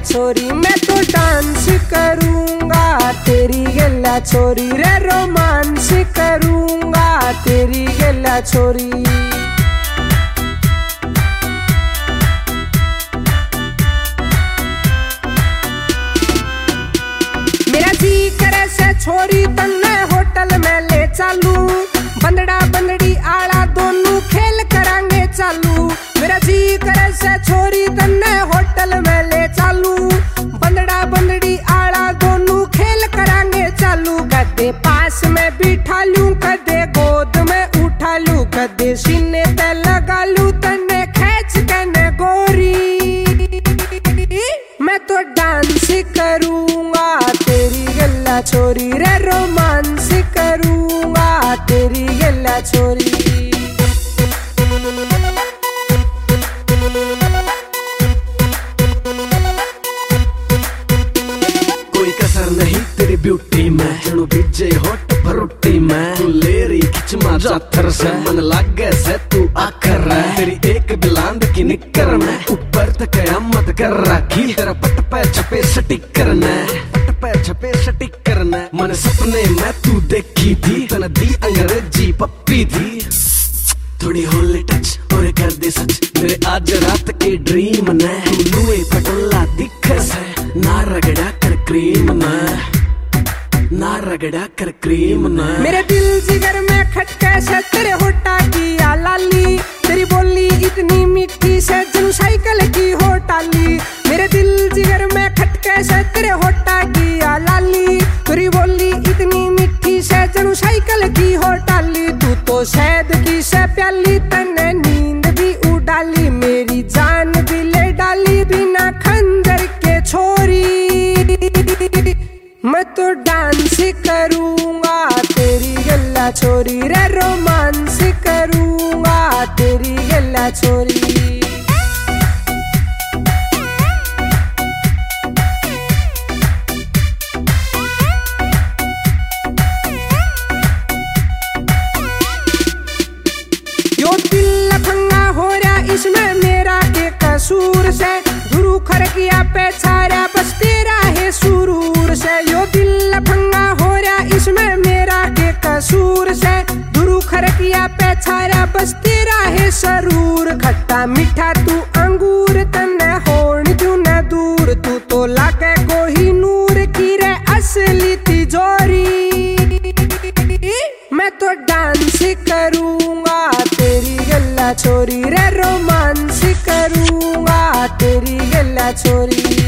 छोरी, मैं तो डांस करूंगा तेरी गला छोरी रे, रोमांस करूंगा तेरी गला छोरी। मेरा जी करे से छोरी तन्ने होटल में ले चालू, बंदड़ा बंदड़ी आला दोनों खेल करांगे चालू। मेरा जी करे से छोरी तन्ने होटल में ले चालू, बंदड़ा बंदड़ी आला दोनों खेल करांगे चालू। कदे पास में बिठा लूं, कदे गोद में उठा लूं, कदे सीने पे लगा लूं तन्ने खींच कने गोरी। मैं तो डांस करूंगा तेरी गला छोरी रे, रोमांस करूंगा तेरी गला छोरी। कोई कसर नहीं तेरी ब्यूटी में, जणु भिजे होठ भरुटी में। तू लेरी खिचमा जाथर से, मन लागे से तू आकर है। तेरी एक बिलांद की निकर में ऊपर तक कयामत कर रखी। तेरा पट पे छपे स्टिकर ने, पट पे छपे स्टिकर ने। मन सपने में तू देखी थी, तन दी अंग्रेजी पप्पी थी। थोड़ी होली टच और कर दे सच मेरे आज रात के ड्रीम ने। तू लुए पटोला दिखे से, ना रगड़ा कर क्रीम ने, ना रगड़ा कर क्रीम ने। मेरे दिल जिगर में खटके से तेरे होठा की लाली, तेरी बोली इतनी मीठी से जनु साइकिल की हो टाली। मेरे दिल जिगर में खटके से तेरे होठा की लाली, तेरी बोली इतनी मीठी से जनु साइकिल की हो टाली। तू तो शहद की से प्याली, तन्ने नींद भी उडाली। मेरी जान भी ले डाली बिना खंजर के छोरी। मैं तो डांस करूंगा तेरी गला छोरी रे, रोमांस करूंगा तेरी गला छोरी। यो दिल लफंगा हो रहा इसमें मेरा के कसूर से, गुरु खरकिया पे छाया बस तेरा है सुरूर से। यो दिल लफंगा हो रहा इसमें मेरा के कसूर से, गुरु खरकिया पे छाया बस तेरा है सरूर। खट्टा मीठा तू अंगूर, तन्ने होण क्यों न दूर। तू तो लागे कोही नूर की रे असली तिजोरी। मैं तो डांस करूंगा तेरी गला छोरी रे, रोमांस करूंगा तेरी गला छोरी।